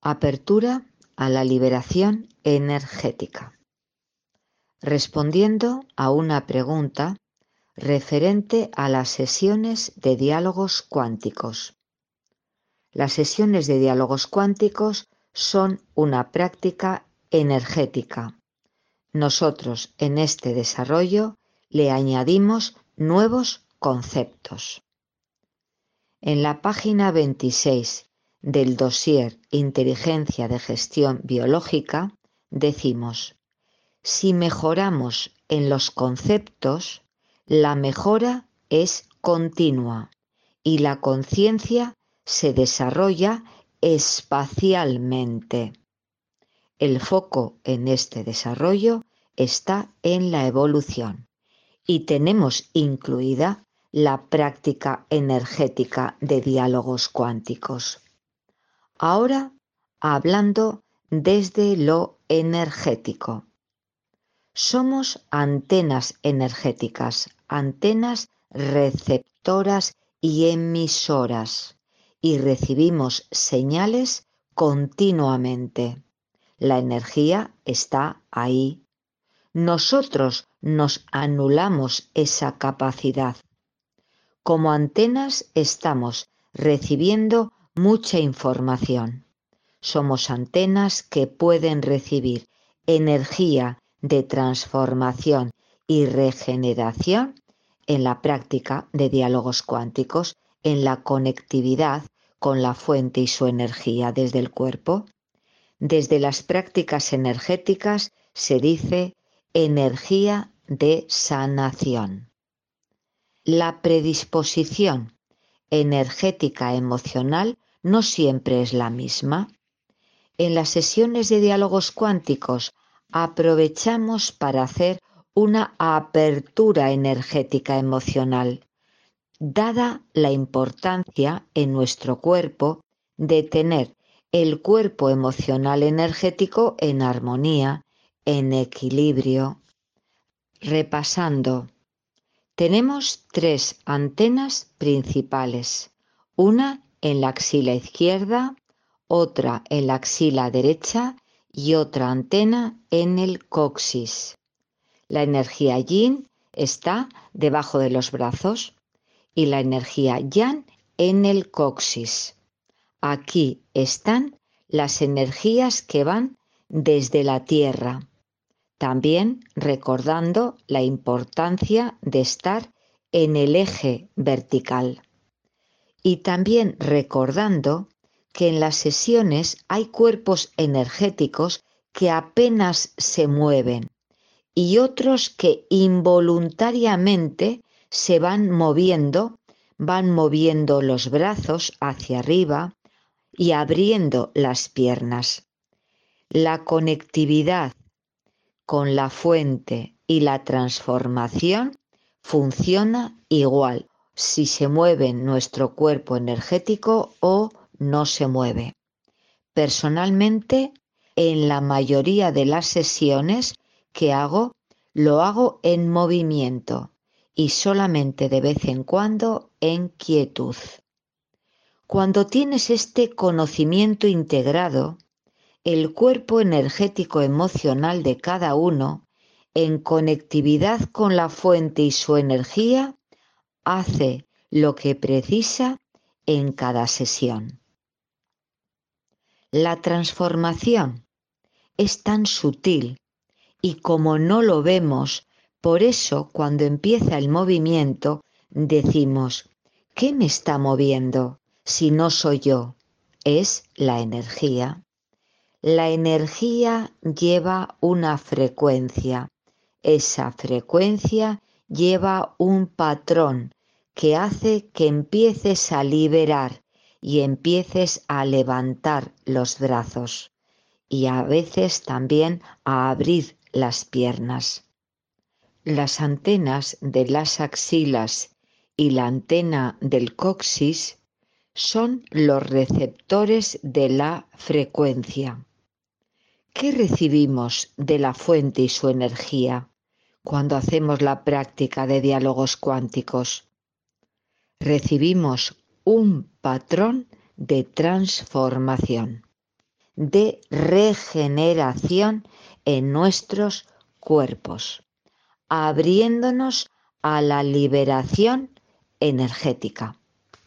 Apertura a la liberación energética. Respondiendo a una pregunta referente a las sesiones de diálogos cuánticos. Las sesiones de diálogos cuánticos son una práctica energética. Nosotros en este desarrollo le añadimos nuevos conceptos. En la página 26 del dossier Inteligencia de Gestión Biológica decimos: si mejoramos en los conceptos, la mejora es continua y la conciencia se desarrolla espacialmente. El foco en este desarrollo está en la evolución y tenemos incluida la práctica energética de diálogos cuánticos. Ahora, hablando desde lo energético. Somos antenas energéticas, antenas receptoras y emisoras, y recibimos señales continuamente. La energía está ahí. Nosotros nos anulamos esa capacidad. Como antenas estamos recibiendo mucha información. Somos antenas que pueden recibir energía de transformación y regeneración en la práctica de diálogos cuánticos, en la conectividad con la fuente y su energía desde el cuerpo. Desde las prácticas energéticas se dice energía de sanación. La predisposición energética emocional no siempre es la misma. En las sesiones de diálogos cuánticos aprovechamos para hacer una apertura energética emocional, dada la importancia en nuestro cuerpo de tener el cuerpo emocional energético en armonía, en equilibrio. Repasando, tenemos 3 antenas principales, una en la axila izquierda, otra en la axila derecha y otra antena en el coxis. La energía yin está debajo de los brazos y la energía yang en el coxis. Aquí están las energías que van desde la tierra. También recordando la importancia de estar en el eje vertical. Y también recordando que en las sesiones hay cuerpos energéticos que apenas se mueven y otros que involuntariamente se van moviendo los brazos hacia arriba y abriendo las piernas. La conectividad con la fuente y la transformación funciona igual si se mueve nuestro cuerpo energético o no se mueve. Personalmente, en la mayoría de las sesiones que hago, lo hago en movimiento y solamente de vez en cuando en quietud. Cuando tienes este conocimiento integrado, el cuerpo energético emocional de cada uno, en conectividad con la fuente y su energía, hace lo que precisa en cada sesión. La transformación es tan sutil y como no lo vemos, por eso cuando empieza el movimiento decimos: ¿qué me está moviendo si no soy yo? Es la energía. La energía lleva una frecuencia. Esa frecuencia lleva un patrón que hace que empieces a liberar y empieces a levantar los brazos y a veces también a abrir las piernas. Las antenas de las axilas y la antena del coxis son los receptores de la frecuencia. ¿Qué recibimos de la fuente y su energía cuando hacemos la práctica de diálogos cuánticos? Recibimos un patrón de transformación. de regeneración en nuestros cuerpos, abriéndonos a la liberación energética.